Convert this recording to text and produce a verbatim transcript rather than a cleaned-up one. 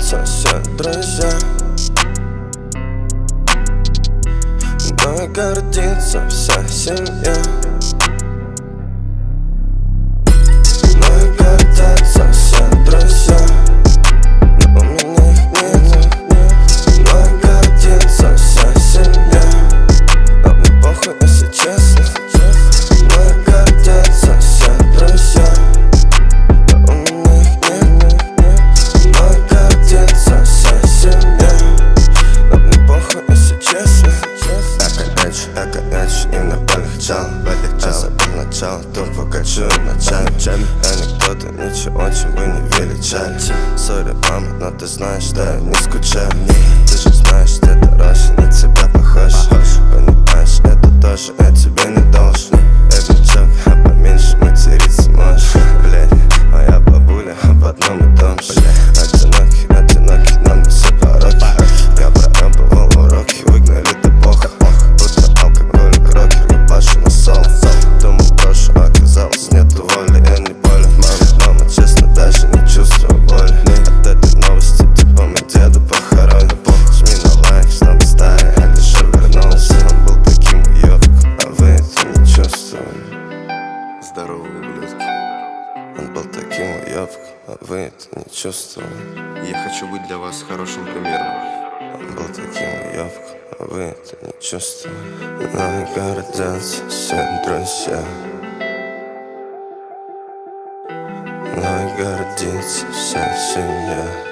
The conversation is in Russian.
гордятся все друзья, мной гордится вся семья. Мной гордятся все друзья, но у меня их нет. Мной гордится вся семья, а мне похуй, если честно. Мной гордятся все друзья, но у меня их нет. Мной гордится вся семья, а мне похуй, если честно. Эко-эдж, эко-эдж, им полегчал, полегчал. Забыл начало, тупо качу ночами. Анекдоты ничего, очень бы не величали. Сори, мама, но ты знаешь, что я не скучаю. Ты же знаешь, что это Роша, на тебя похож. Понимаешь, это тоже, я тебе не должен. Эй, внучок, а поменьше материться можешь. Блядь, моя бабуля об одном и том же. Одинокий, одинокий, нам не все пороки. Я проебывал уроки, выгнали ты бога. Будто алкоголик, рокер, я пашу на соло. Думал, брошу, оказалось, нету воли, я не болен. Мама, мама, честно, даже не чувствую боли от этой новости, типа мы деда похороним. Жми на лайк, чтобы старый Алишер вернулся. Он был таким уёбком, а вы это не чувствовали. Здорово, ублюдки. Он был таким уёбком, а вы это не чувствовали. Я хочу быть для вас хорошим примером. Он был таким уёбком, а вы это не чувствовали. Мной гордятся все друзья, мной гордится вся семья.